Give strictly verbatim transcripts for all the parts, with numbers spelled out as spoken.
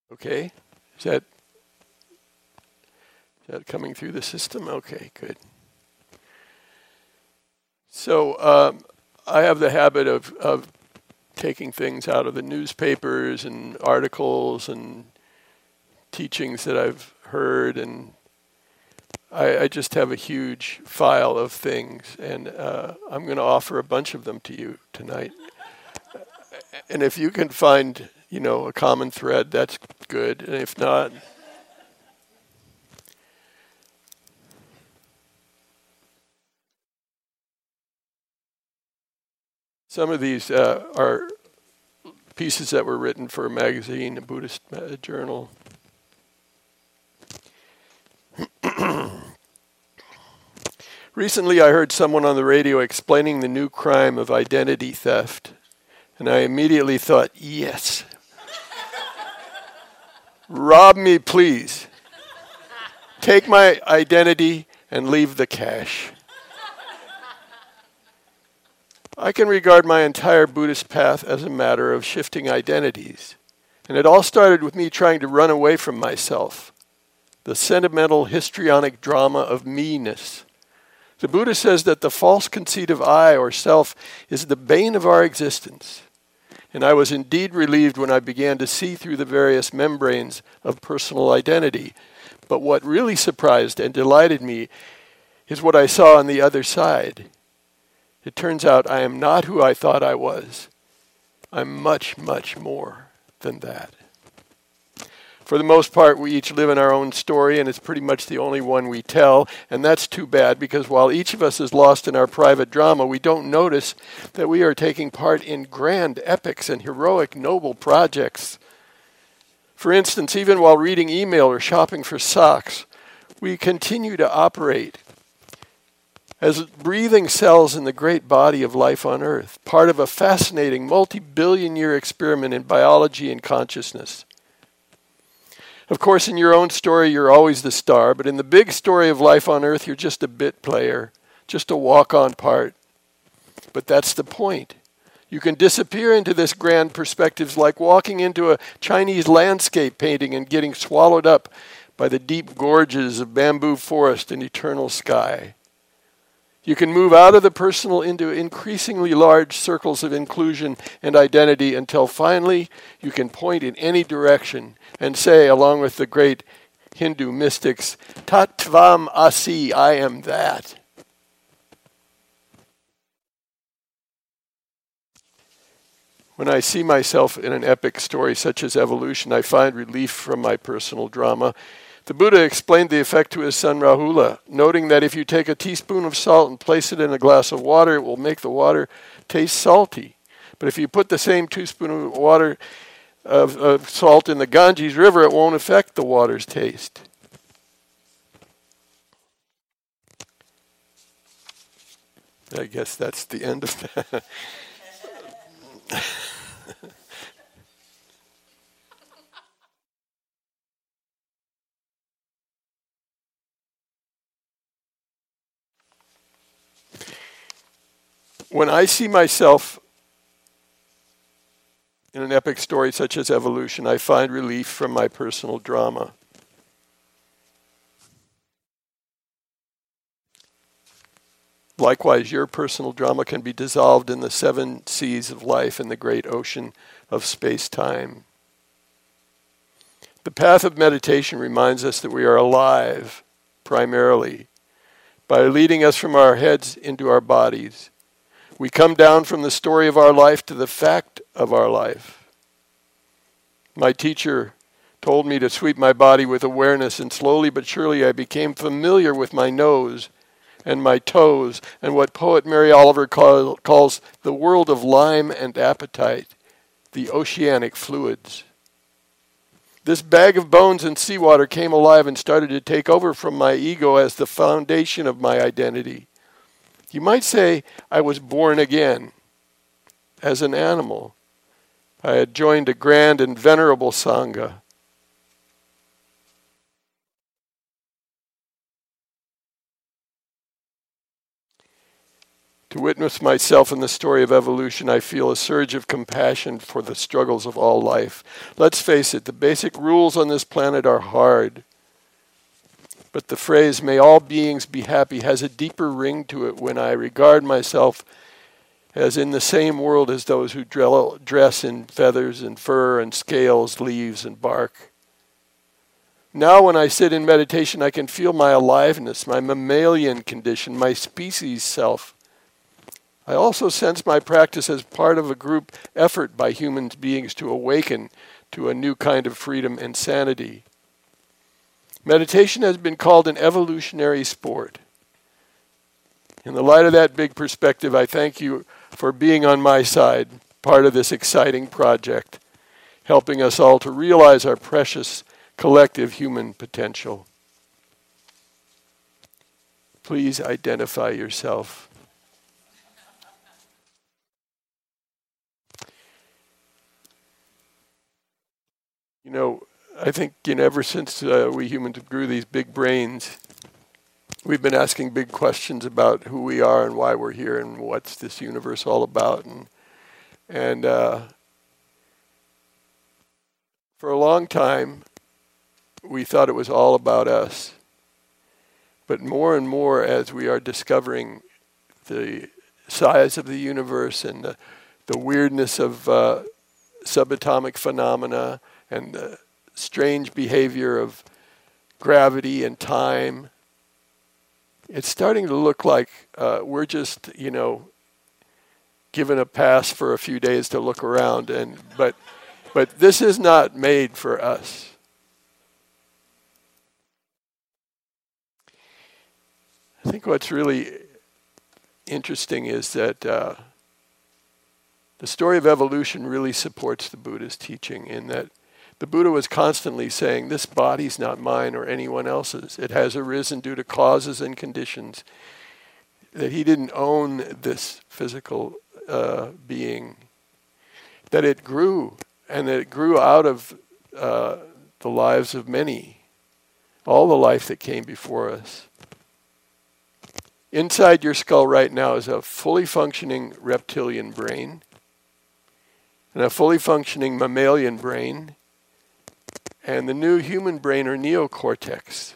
Okay, is that, is that coming through the system? Okay, good. So um, I have the habit of, of taking things out of the newspapers and articles and teachings that I've heard, and I, I just have a huge file of things, and uh, I'm going to offer a bunch of them to you tonight. And if you can find, you know, a common thread, that's good. And if not, some of these uh, are pieces that were written for a magazine, a Buddhist uh, journal. Recently, I heard someone on the radio explaining the new crime of identity theft, and I immediately thought, yes. Rob me, please. Take my identity and leave the cash. I can regard my entire Buddhist path as a matter of shifting identities. And it all started with me trying to run away from myself, the sentimental histrionic drama of me-ness. The Buddha says that the false conceit of I or self is the bane of our existence. And I was indeed relieved when I began to see through the various membranes of personal identity. But what really surprised and delighted me is what I saw on the other side. It turns out I am not who I thought I was. I'm much, much more than that. For the most part, we each live in our own story, and it's pretty much the only one we tell, and that's too bad, because while each of us is lost in our private drama, we don't notice that we are taking part in grand epics and heroic, noble projects. For instance, even while reading email or shopping for socks, we continue to operate as breathing cells in the great body of life on Earth, part of a fascinating multi-billion year experiment in biology and consciousness. Of course, in your own story, you're always the star, but in the big story of life on Earth, you're just a bit player, just a walk-on part. But that's the point. You can disappear into this grand perspective like walking into a Chinese landscape painting and getting swallowed up by the deep gorges of bamboo forest and eternal sky. You can move out of the personal into increasingly large circles of inclusion and identity until finally you can point in any direction and say, along with the great Hindu mystics, Tattvam Asi, I am that. When I see myself in an epic story such as evolution, I find relief from my personal drama. The Buddha explained the effect to his son Rahula, noting that if you take a teaspoon of salt and place it in a glass of water, it will make the water taste salty. But if you put the same teaspoon of water of, of salt in the Ganges River, it won't affect the water's taste. I guess that's the end of that. When I see myself in an epic story such as evolution, I find relief from my personal drama. Likewise, your personal drama can be dissolved in the seven seas of life in the great ocean of space-time. The path of meditation reminds us that we are alive, primarily, by leading us from our heads into our bodies. We come down from the story of our life to the fact of our life. My teacher told me to sweep my body with awareness, and slowly but surely I became familiar with my nose and my toes and what poet Mary Oliver call, calls the world of lime and appetite, the oceanic fluids. This bag of bones and seawater came alive and started to take over from my ego as the foundation of my identity. You might say I was born again as an animal. I had joined a grand and venerable Sangha. To witness myself in the story of evolution, I feel a surge of compassion for the struggles of all life. Let's face it, the basic rules on this planet are hard. But the phrase, "may all beings be happy," has a deeper ring to it when I regard myself as in the same world as those who dress in feathers and fur and scales, leaves and bark. Now when I sit in meditation, I can feel my aliveness, my mammalian condition, my species self. I also sense my practice as part of a group effort by human beings to awaken to a new kind of freedom and sanity. Meditation has been called an evolutionary sport. In the light of that big perspective, I thank you for being on my side, part of this exciting project, helping us all to realize our precious collective human potential. Please identify yourself. You know, I think, you know, ever since uh, we humans grew these big brains, we've been asking big questions about who we are and why we're here and what's this universe all about. And, and uh, for a long time, we thought it was all about us. But more and more, as we are discovering the size of the universe and the, the weirdness of uh, subatomic phenomena and the strange behavior of gravity and time, it's starting to look like uh, we're just, you know, given a pass for a few days to look around. And but, but this is not made for us. I think what's really interesting is that uh, the story of evolution really supports the Buddha's teaching in that the Buddha was constantly saying, this body's not mine or anyone else's. It has arisen due to causes and conditions. That he didn't own this physical uh, being. That it grew, and that it grew out of uh, the lives of many. All the life that came before us. Inside your skull right now is a fully functioning reptilian brain and a fully functioning mammalian brain and the new human brain or neocortex.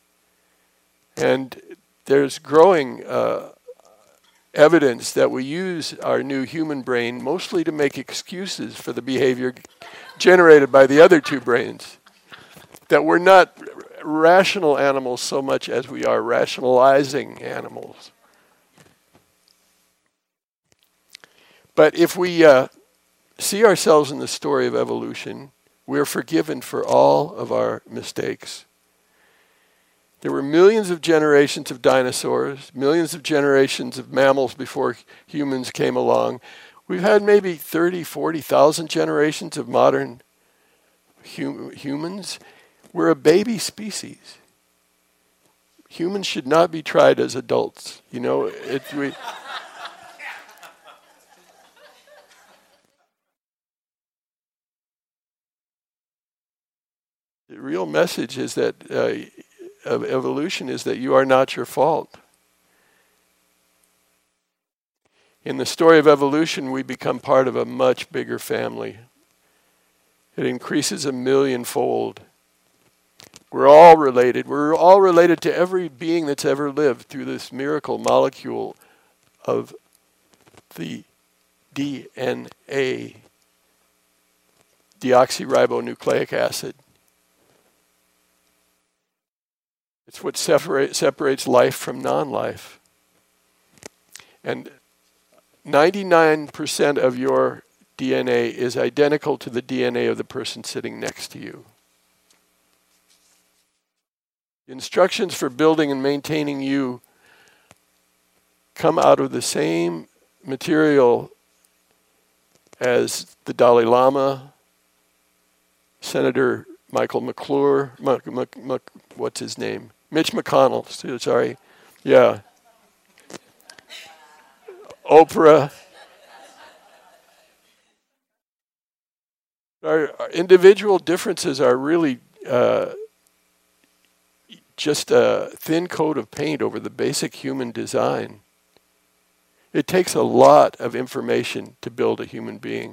And there's growing uh, evidence that we use our new human brain mostly to make excuses for the behavior generated by the other two brains. That we're not rational animals so much as we are rationalizing animals. But if we uh, see ourselves in the story of evolution, we are forgiven for all of our mistakes. There were millions of generations of dinosaurs, millions of generations of mammals before humans came along. We've had maybe thirty, forty thousand generations of modern hum- humans. We're a baby species. Humans should not be tried as adults. You know, it, we... The real message is that uh, of evolution is that you are not your fault. In the story of evolution, we become part of a much bigger family. It increases a millionfold. We're all related. We're all related to every being that's ever lived through this miracle molecule of the D N A, deoxyribonucleic acid. It's what separate, separates life from non-life. And ninety-nine percent of your D N A is identical to the D N A of the person sitting next to you. Instructions for building and maintaining you come out of the same material as the Dalai Lama, Senator Michael McClure, Mc, Mc, Mc, what's his name? Mitch McConnell, sorry. Yeah. Oprah. Our, our individual differences are really uh, just a thin coat of paint over the basic human design. It takes a lot of information to build a human being.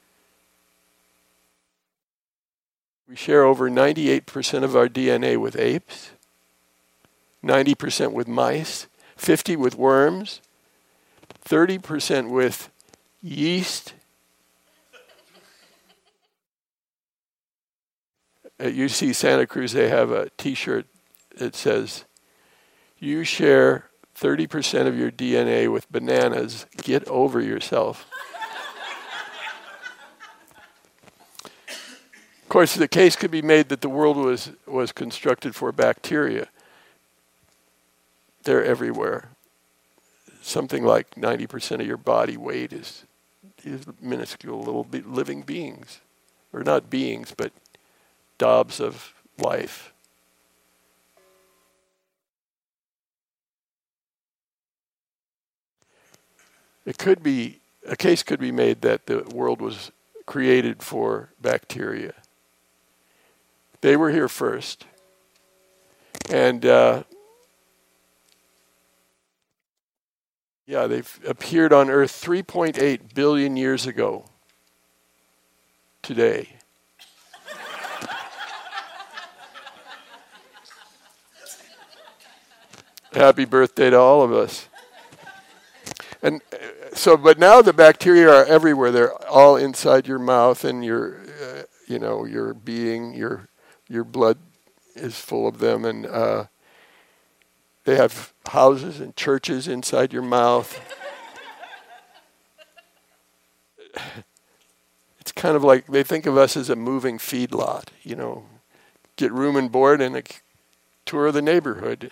We share over ninety-eight percent of our D N A with apes, ninety percent with mice, fifty with worms, thirty percent with yeast. At U C Santa Cruz, they have a t-shirt that says, "You share thirty percent of your D N A with bananas. Get over yourself." Of course, the case could be made that the world was, was constructed for bacteria. They're everywhere. Something like ninety percent of your body weight is, is minuscule little be- living beings. Or not beings, but daubs of life. It could be, a case could be made that the world was created for bacteria. They were here first. And uh, yeah, they've appeared on Earth three point eight billion years ago today. Happy birthday to all of us. And so, but now the bacteria are everywhere. They're all inside your mouth and your, uh, you know, your being, your your blood is full of them. And uh, they have houses and churches inside your mouth. It's kind of like they think of us as a moving feedlot, you know, get room and board and a tour of the neighborhood.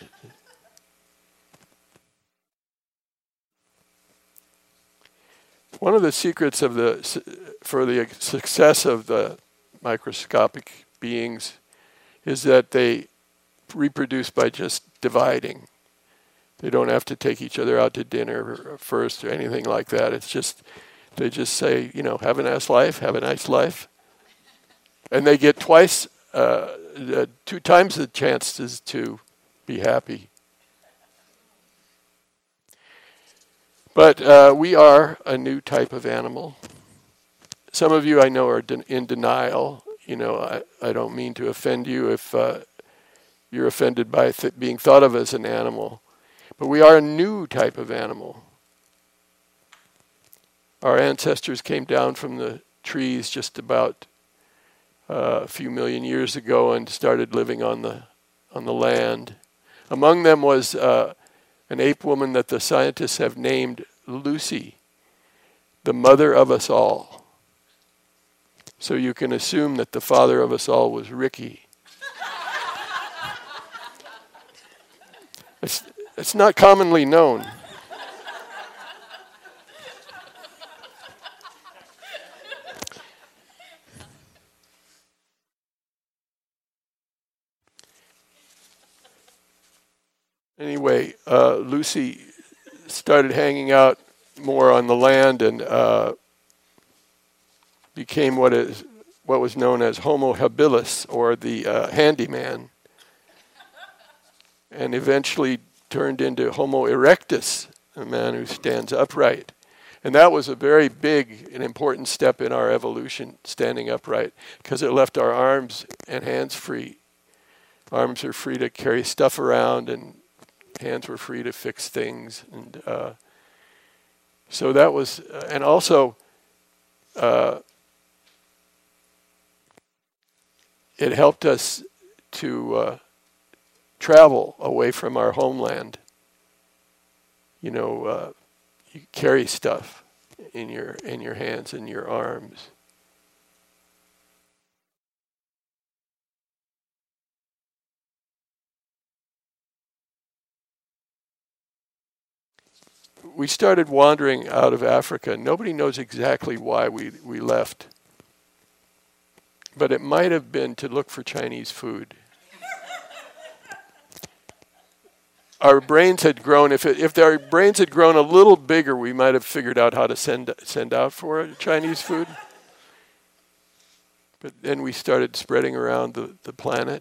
One of the secrets of the for the success of the microscopic beings is that they reproduce by just dividing. They don't have to take each other out to dinner first or anything like that. It's just, they just say, you know, have a nice life, have a nice life. And they get twice, uh, uh, two times the chances to be happy. But uh, we are a new type of animal. Some of you I know are de- in denial. You know, I, I don't mean to offend you if uh, you're offended by th- being thought of as an animal. But we are a new type of animal. Our ancestors came down from the trees just about uh, a few million years ago and started living on the on the land. Among them was uh, an ape woman that the scientists have named Lucy, the mother of us all. So you can assume that the father of us all was Ricky. It's, it's not commonly known. Anyway, uh, Lucy started hanging out more on the land and uh, became what is what was known as Homo habilis, or the uh, handyman, and eventually turned into Homo erectus, a man who stands upright. And that was a very big and important step in our evolution, standing upright, because it left our arms and hands free. Arms are free to carry stuff around, and hands were free to fix things. And uh, so that was, uh, and also, uh, it helped us to uh, travel away from our homeland. You know, uh, you carry stuff in your in your hands and your arms. We started wandering out of Africa. Nobody knows exactly why we, we left. But it might have been to look for Chinese food. Our brains had grown, if it, if our brains had grown a little bigger, we might have figured out how to send send out for Chinese food. But then we started spreading around the, the planet.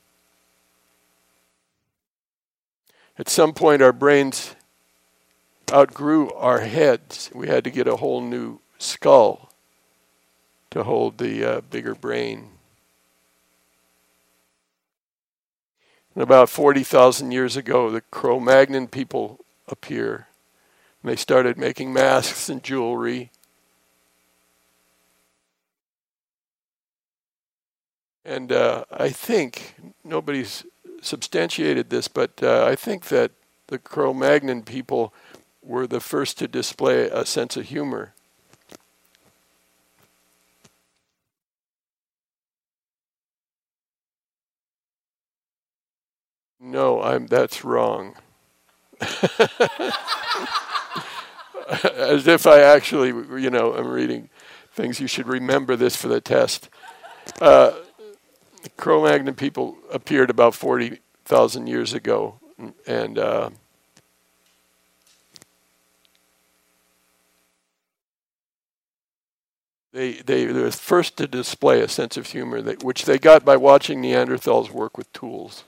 At some point, our brains outgrew our heads. We had to get a whole new skull to hold the uh, bigger brain. And about forty thousand years ago, the Cro-Magnon people appear. And they started making masks and jewelry. And uh, I think, nobody's substantiated this, but uh, I think that the Cro-Magnon people were the first to display a sense of humor. No, I'm. That's wrong. As if I actually, you know, I'm reading things. You should remember this for the test. Uh, the Cro-Magnon people appeared about forty thousand years ago, and uh, they, they they were the first to display a sense of humor, that, which they got by watching Neanderthals work with tools.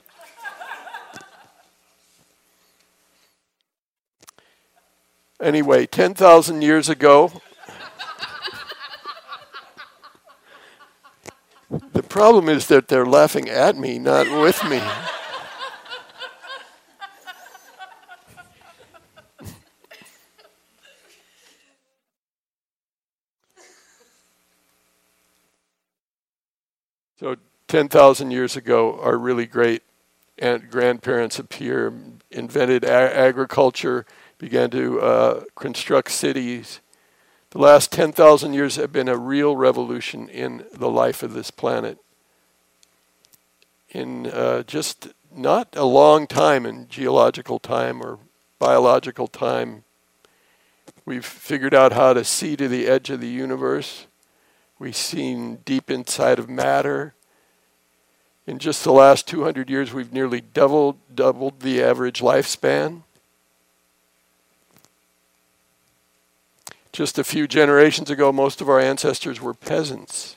Anyway, ten thousand years ago, the problem is that they're laughing at me, not with me. So ten thousand years ago, our really great aunt grandparents appear, invented a- agriculture, began to uh, construct cities. The last ten thousand years have been a real revolution in the life of this planet. In uh, just not a long time in geological time or biological time, we've figured out how to see to the edge of the universe. We've seen deep inside of matter. In just the last two hundred years, we've nearly doubled, doubled the average lifespan. Just a few generations ago, most of our ancestors were peasants.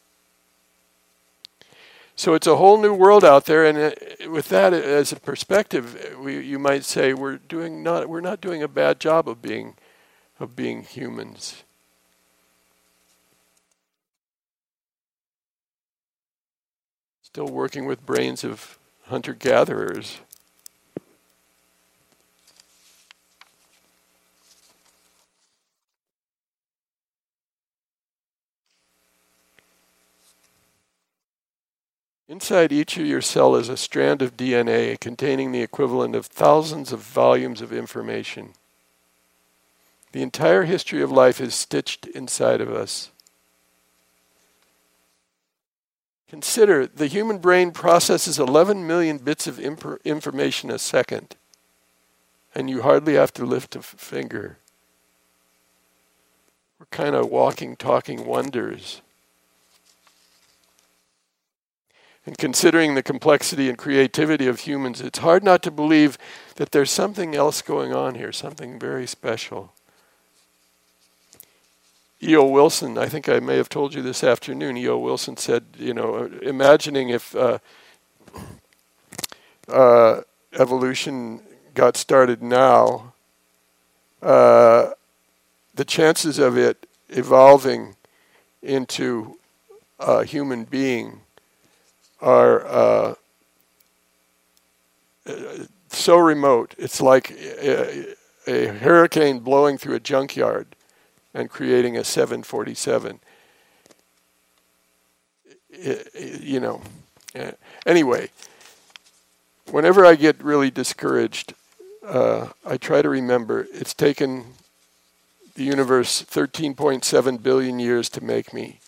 So it's a whole new world out there, and uh, with that as a perspective, we, you might say we're doing not we're not doing a bad job of being of being humans. Still working with brains of hunter-gatherers. Inside each of your cell is a strand of D N A containing the equivalent of thousands of volumes of information. The entire history of life is stitched inside of us. Consider, the human brain processes eleven million bits of imp- information a second, and you hardly have to lift a f- finger. We're kind of walking, talking wonders. And considering the complexity and creativity of humans, it's hard not to believe that there's something else going on here, something very special. E O. Wilson, I think I may have told you this afternoon, E O. Wilson said, you know, imagining if uh, uh, evolution got started now, uh, the chances of it evolving into a human being are uh, so remote. It's like a, a hurricane blowing through a junkyard and creating a seven forty-seven. It, it, you know, anyway, whenever I get really discouraged, uh, I try to remember it's taken the universe thirteen point seven billion years to make me.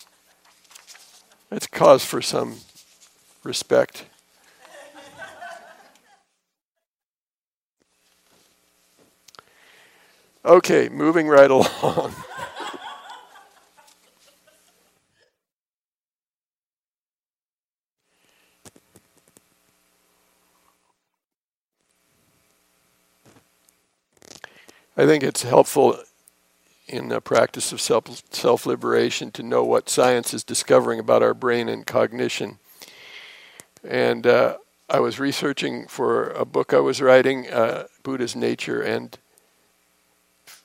It's cause for some respect. Okay, moving right along. I think it's helpful in the practice of self, self-liberation to know what science is discovering about our brain and cognition. And uh, I was researching for a book I was writing, uh, Buddha's Nature and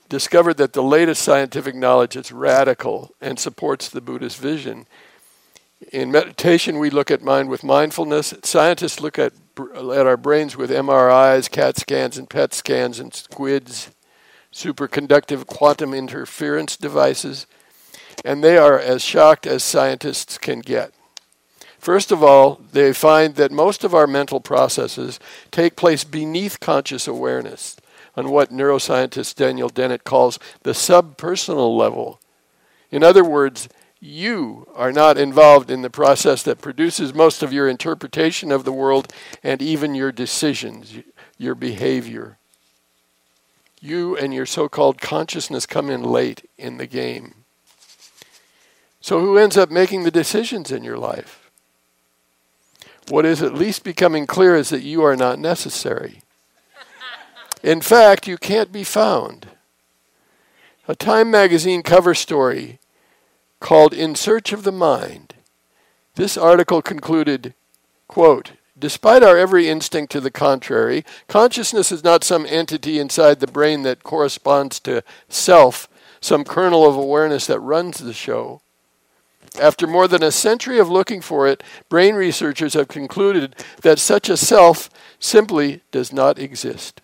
discovered that the latest scientific knowledge is radical and supports the Buddhist vision. In meditation, we look at mind with mindfulness. Scientists look at, at our brains with M R Is, CAT scans, and P E T scans, and squids, superconductive quantum interference devices, and they are as shocked as scientists can get. First of all, they find that most of our mental processes take place beneath conscious awareness, on what neuroscientist Daniel Dennett calls the subpersonal level. In other words, you are not involved in the process that produces most of your interpretation of the world and even your decisions, your behavior. You and your so-called consciousness come in late in the game. So who ends up making the decisions in your life? What is at least becoming clear is that you are not necessary. In fact, you can't be found. A Time magazine cover story called In Search of the Mind. This article concluded, quote, despite our every instinct to the contrary, consciousness is not some entity inside the brain that corresponds to self, some kernel of awareness that runs the show. After more than a century of looking for it, brain researchers have concluded that such a self simply does not exist.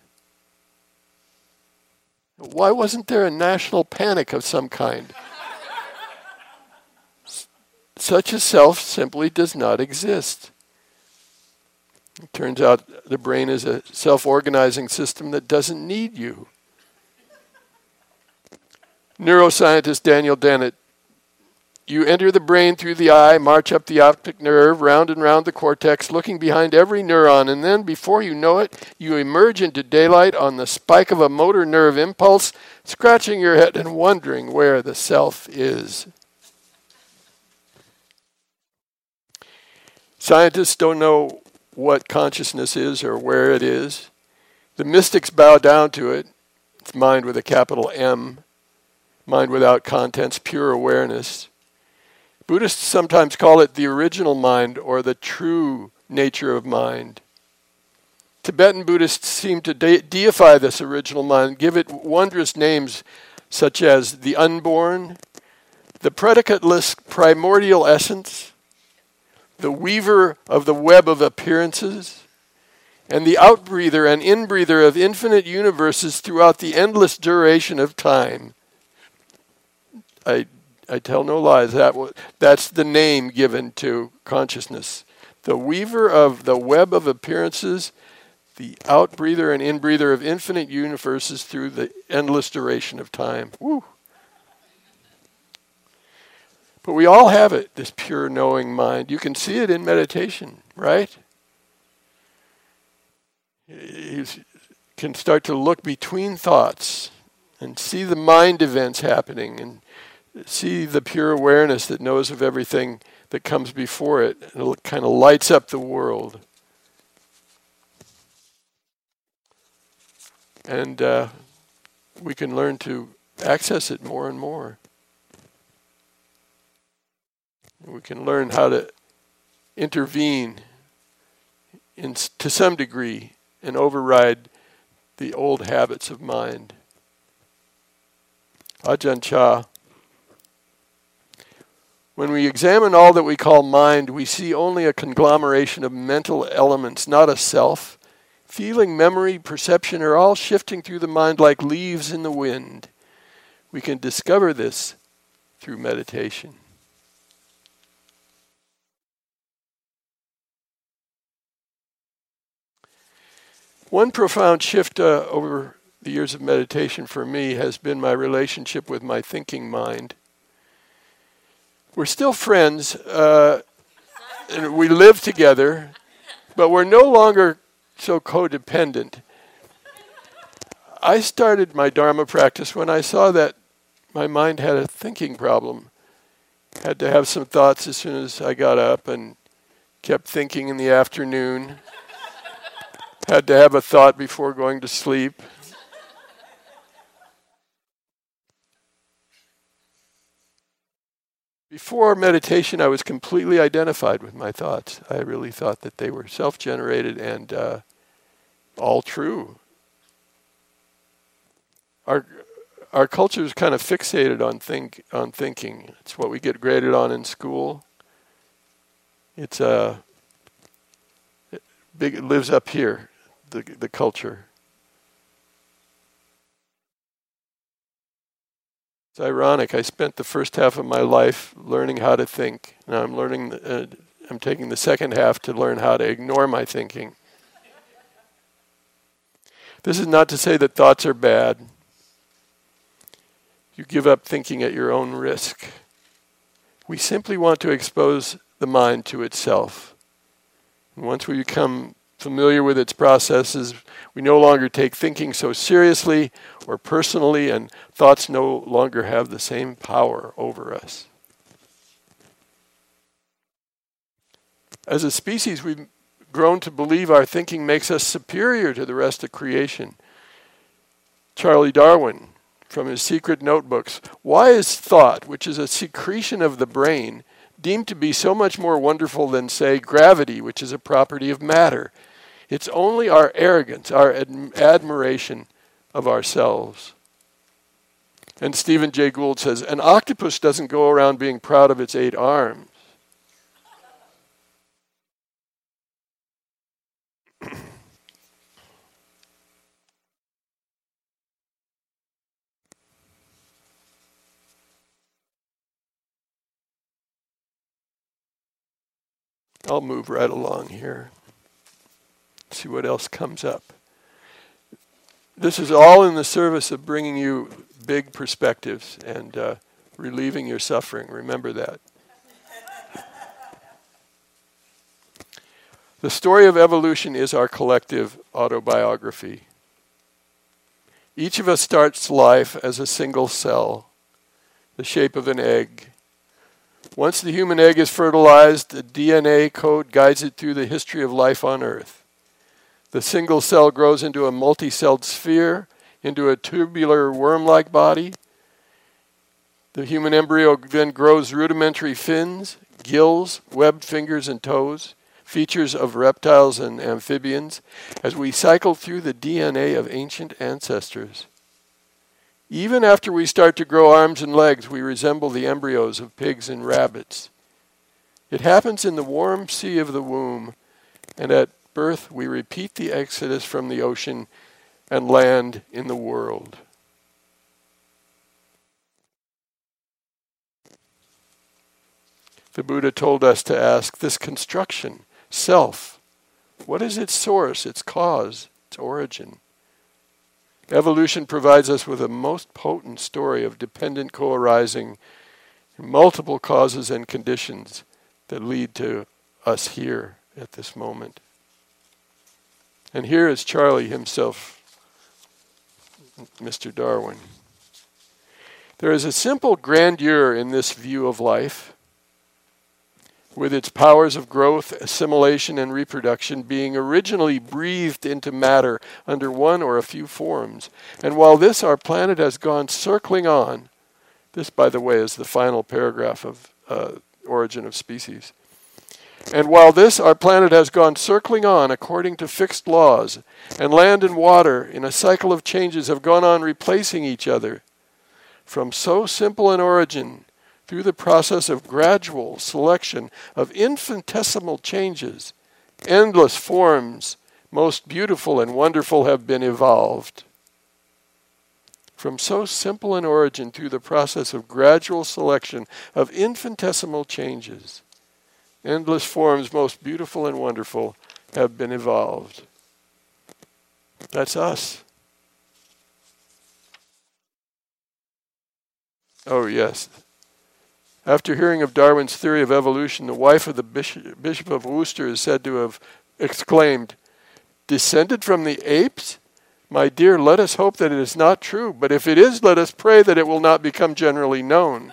Why wasn't there a national panic of some kind? Such a self simply does not exist. It turns out the brain is a self-organizing system that doesn't need you. Neuroscientist Daniel Dennett, you enter the brain through the eye, march up the optic nerve, round and round the cortex, looking behind every neuron, and then, before you know it, you emerge into daylight on the spike of a motor nerve impulse, scratching your head and wondering where the self is. Scientists don't know what consciousness is or where it is. The mystics bow down to it. It's mind with a capital M, mind without contents, pure awareness. Buddhists sometimes call it the original mind or the true nature of mind. Tibetan Buddhists seem to de- deify this original mind, give it wondrous names such as the unborn, the predicateless primordial essence, the weaver of the web of appearances, and the outbreather and inbreather of infinite universes throughout the endless duration of time. I I tell no lies. That w- that's the name given to consciousness. The weaver of the web of appearances, the outbreather and inbreather of infinite universes through the endless duration of time. Woo. But we all have it, this pure knowing mind. You can see it in meditation, right? You can start to look between thoughts and see the mind events happening and see the pure awareness that knows of everything that comes before it. And it kind of lights up the world. And uh, we can learn to access it more and more. We can learn how to intervene in, to some degree and override the old habits of mind. Ajahn Chah. When we examine all that we call mind, we see only a conglomeration of mental elements, not a self. Feeling, memory, perception are all shifting through the mind like leaves in the wind. We can discover this through meditation. One profound shift uh, over the years of meditation for me has been my relationship with my thinking mind. We're still friends, uh, and we live together, but we're no longer so codependent. I started my Dharma practice when I saw that my mind had a thinking problem. Had to have some thoughts as soon as I got up and kept thinking in the afternoon. Had to have a thought before going to sleep. Before meditation, I was completely identified with my thoughts. I really thought that they were self-generated and uh, all true. Our our culture is kind of fixated on think on thinking. It's what we get graded on in school. It's a uh, big. It lives up here, the the culture. It's ironic. I spent the first half of my life learning how to think. Now I'm learning. Uh, I'm taking the second half to learn how to ignore my thinking. This is not to say that thoughts are bad. You give up thinking at your own risk. We simply want to expose the mind to itself. And once we become familiar with its processes, we no longer take thinking so seriously or personally, and thoughts no longer have the same power over us. As a species, we've grown to believe our thinking makes us superior to the rest of creation. Charlie Darwin, from his secret notebooks, why is thought, which is a secretion of the brain, deemed to be so much more wonderful than, say, gravity, which is a property of matter? It's only our arrogance, our ad- admiration of ourselves. And Stephen Jay Gould says, an octopus doesn't go around being proud of its eight arms. I'll move right along here. See what else comes up. This is all in the service of bringing you big perspectives and uh, relieving your suffering. Remember that. The story of evolution is our collective autobiography. Each of us starts life as a single cell, the shape of an egg. Once the human egg is fertilized, the D N A code guides it through the history of life on Earth. The single cell grows into a multi-celled sphere, into a tubular worm-like body. The human embryo then grows rudimentary fins, gills, webbed fingers and toes, features of reptiles and amphibians, as we cycle through the D N A of ancient ancestors. Even after we start to grow arms and legs, we resemble the embryos of pigs and rabbits. It happens in the warm sea of the womb, and at birth we repeat the exodus from the ocean and land in the world. The Buddha told us to ask this construction, self, what is its source, its cause, its origin? Evolution provides us with a most potent story of dependent co-arising, multiple causes and conditions that lead to us here at this moment. And here is Charlie himself, Mister Darwin. There is a simple grandeur in this view of life, with its powers of growth, assimilation, and reproduction being originally breathed into matter under one or a few forms. And while this, our planet has gone circling on, this, by the way, is the final paragraph of uh, Origin of Species. And while this, our planet has gone circling on according to fixed laws, and land and water, in a cycle of changes, have gone on replacing each other, from so simple an origin, through the process of gradual selection of infinitesimal changes, endless forms, most beautiful and wonderful, have been evolved. From so simple an origin, through the process of gradual selection of infinitesimal changes, endless forms, most beautiful and wonderful, have been evolved. That's us. Oh, yes. After hearing of Darwin's theory of evolution, the wife of the Bishop, Bishop of Worcester is said to have exclaimed, "Descended from the apes? My dear, let us hope that it is not true, but if it is, let us pray that it will not become generally known."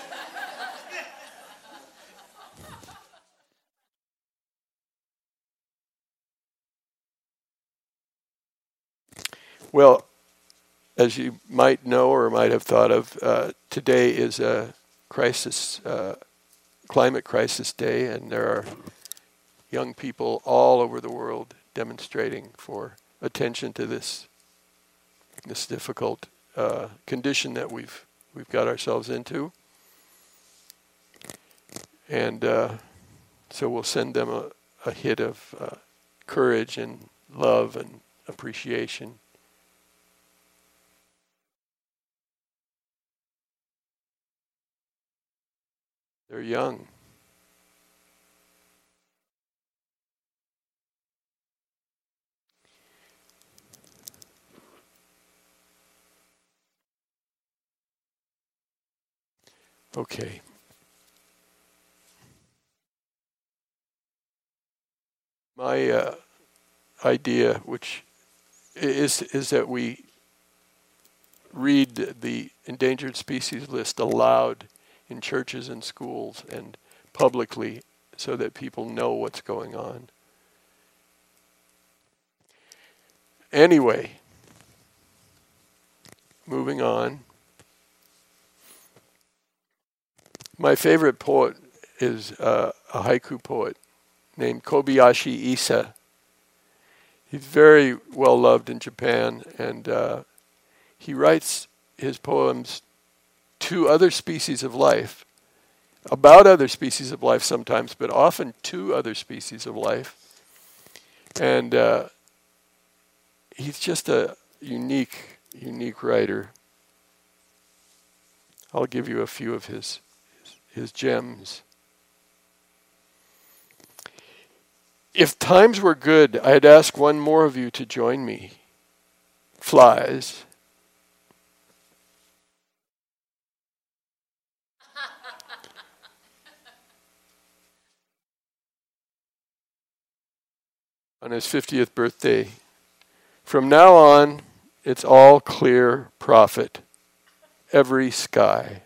Well, as you might know or might have thought of, uh, today is a crisis, uh, climate crisis day, and there are young people all over the world demonstrating for attention to this this difficult uh, condition that we've we've got ourselves into. And uh, so we'll send them a, a hit of uh, courage and love and appreciation. They're young. Okay. My uh, idea, which is is that we read the endangered species list aloud in churches and schools and publicly so that people know what's going on. Anyway, moving on. My favorite poet is uh, a haiku poet named Kobayashi Isa. He's very well loved in Japan, and uh, he writes his poems to other species of life, about other species of life sometimes, but often to other species of life. And uh, he's just a unique, unique writer. I'll give you a few of his his, his gems. If times were good, I'd ask one more of you to join me. Flies. On his fiftieth birthday. From now on, it's all clear profit. Every sky.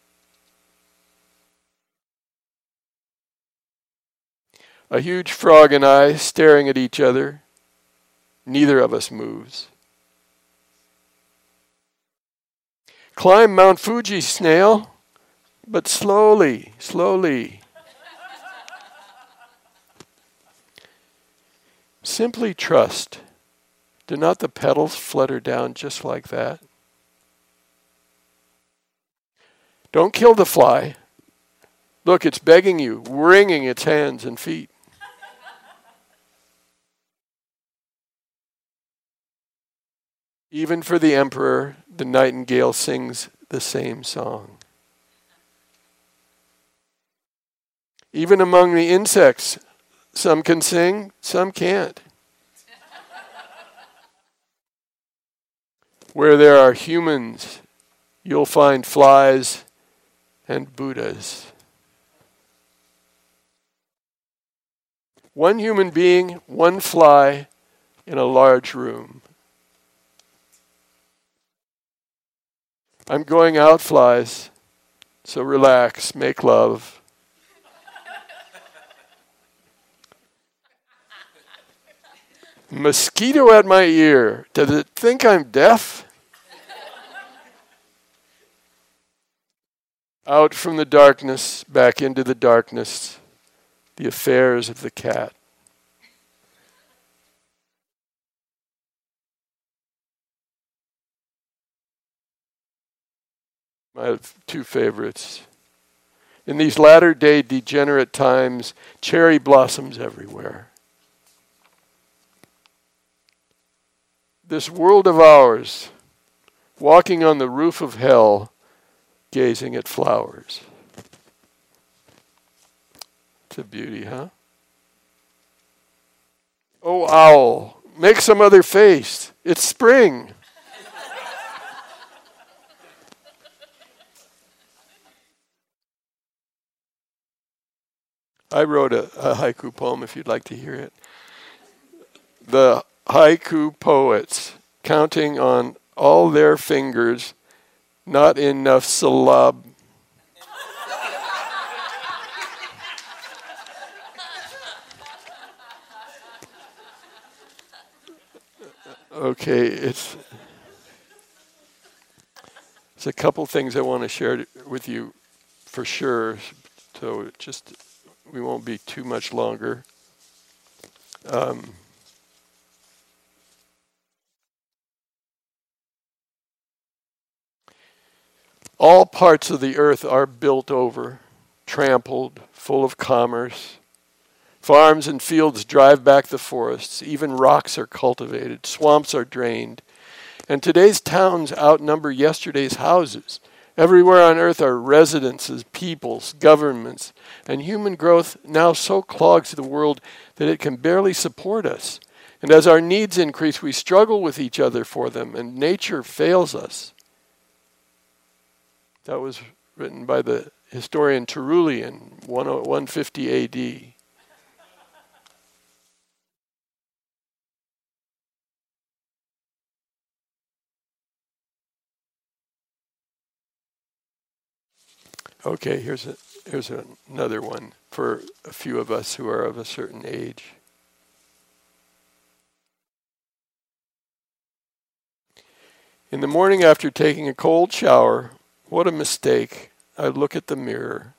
A huge frog and I staring at each other. Neither of us moves. Climb Mount Fuji, snail, but slowly, slowly. Simply trust. Do not the petals flutter down just like that? Don't kill the fly. Look, it's begging you, wringing its hands and feet. Even for the emperor, the nightingale sings the same song. Even among the insects, some can sing, some can't. Where there are humans, you'll find flies and Buddhas. One human being, one fly in a large room. I'm going out, flies, so relax, make love. Mosquito at my ear. Does it think I'm deaf? Out from the darkness, back into the darkness, the affairs of the cat. My two favorites. In these latter-day degenerate times, cherry blossoms everywhere. This world of ours, walking on the roof of hell, gazing at flowers. It's a beauty, huh? Oh, owl, make some other face. It's spring. I wrote a, a haiku poem if you'd like to hear it. The haiku poets, counting on all their fingers, not enough syllab. Okay, it's it's a couple things I want to share with you for sure. So just we won't be too much longer. Um, All parts of the earth are built over, trampled, full of commerce. Farms and fields drive back the forests. Even rocks are cultivated. Swamps are drained. And today's towns outnumber yesterday's houses. Everywhere on earth are residences, peoples, governments, and human growth now so clogs the world that it can barely support us. And as our needs increase, we struggle with each other for them, and nature fails us. That was written by the historian Tertullian, one fifty A D. Okay, here's a, here's a, another one for a few of us who are of a certain age. In the morning after taking a cold shower, what a mistake. I look at the mirror.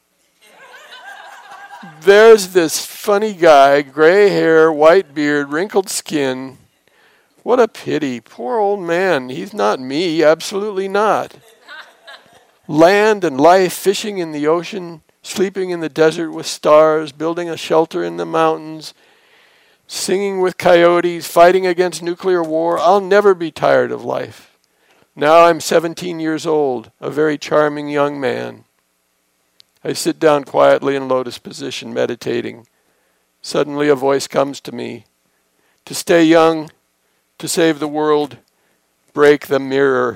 There's this funny guy, gray hair, white beard, wrinkled skin. What a pity. Poor old man. He's not me, absolutely not. Land and life, fishing in the ocean, sleeping in the desert with stars, building a shelter in the mountains, singing with coyotes, fighting against nuclear war. I'll never be tired of life. Now I'm seventeen years old, a very charming young man. I sit down quietly in lotus position, meditating. Suddenly a voice comes to me. To stay young, to save the world, break the mirror.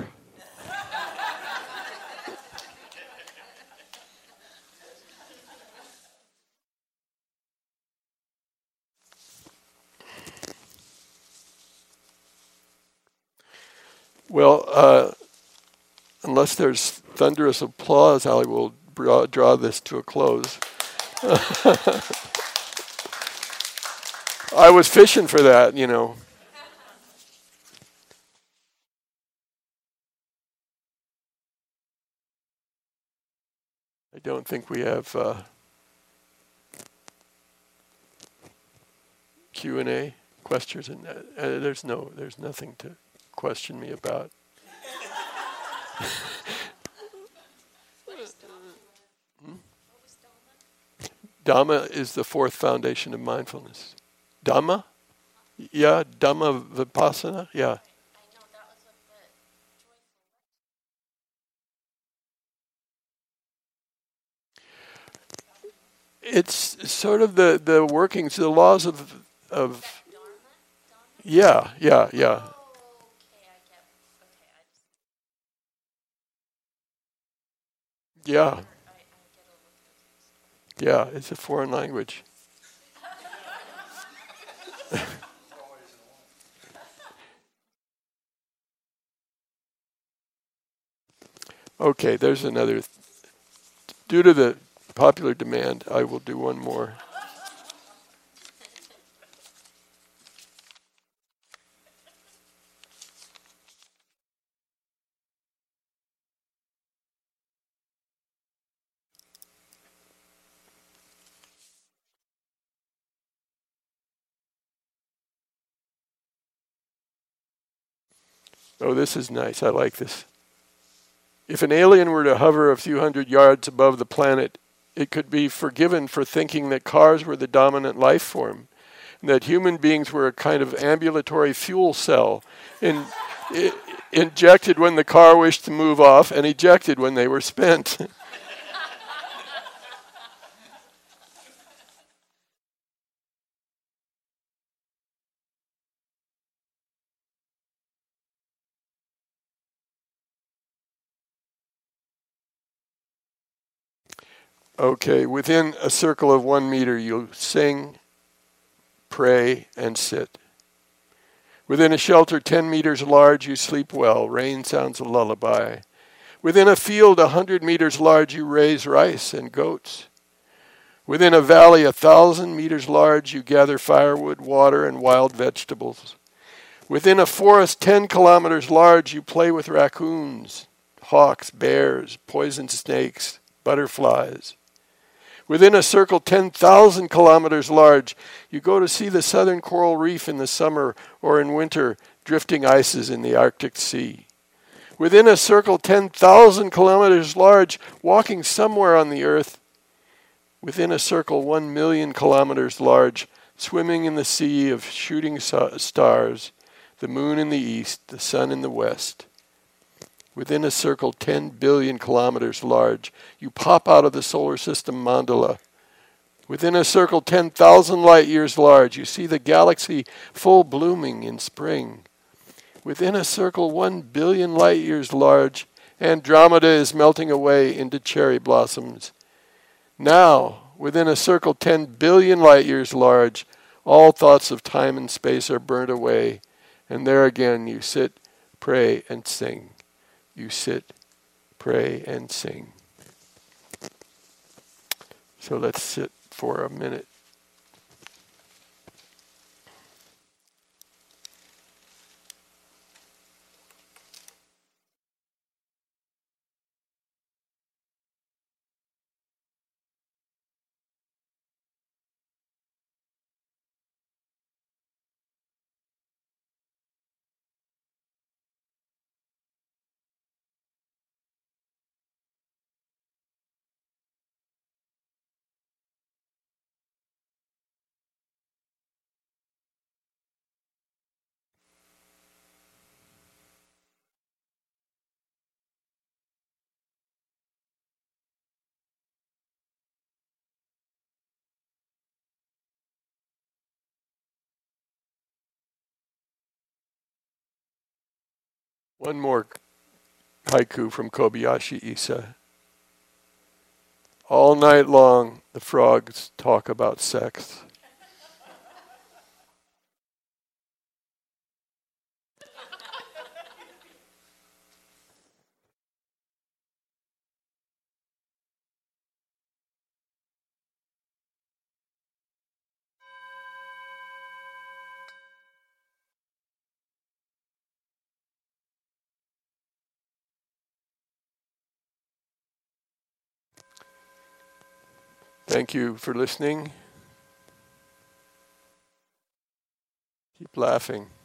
Well, uh, unless there's thunderous applause, I will draw, draw this to a close. I was fishing for that, you know. I don't think we have uh, Q and A questions, and uh, uh, there's no, there's nothing to question me about. hmm? Dhamma is the fourth foundation of mindfulness. Dhamma? Yeah, Dhamma Vipassana? Yeah. It's sort of the, the workings, the laws of, of yeah, yeah, yeah. Yeah. Yeah, it's a foreign language. Okay, there's another. Th- Due to the popular demand, I will do one more. Oh, this is nice. I like this. If an alien were to hover a few hundred yards above the planet, it could be forgiven for thinking that cars were the dominant life form, and that human beings were a kind of ambulatory fuel cell, in, I, injected when the car wished to move off and ejected when they were spent. Okay, within a circle of one meter, you sing, pray, and sit. Within a shelter ten meters large, you sleep well. Rain sounds a lullaby. Within a field a hundred meters large, you raise rice and goats. Within a valley a thousand meters large, you gather firewood, water, and wild vegetables. Within a forest ten kilometers large, you play with raccoons, hawks, bears, poison snakes, butterflies. Within a circle ten thousand kilometers large, you go to see the southern coral reef in the summer or in winter, drifting ices in the Arctic Sea. Within a circle ten thousand kilometers large, walking somewhere on the earth. Within a circle one million kilometers large, swimming in the sea of shooting stars, the moon in the east, the sun in the west. Within a circle ten billion kilometers large, you pop out of the solar system mandala. Within a circle ten thousand light years large, you see the galaxy full blooming in spring. Within a circle one billion light years large, Andromeda is melting away into cherry blossoms. Now, within a circle ten billion light years large, all thoughts of time and space are burnt away, and there again you sit, pray, and sing. You sit, pray, and sing. So let's sit for a minute. One more haiku from Kobayashi Isa. All night long, the frogs talk about sex. Thank you for listening. Keep laughing.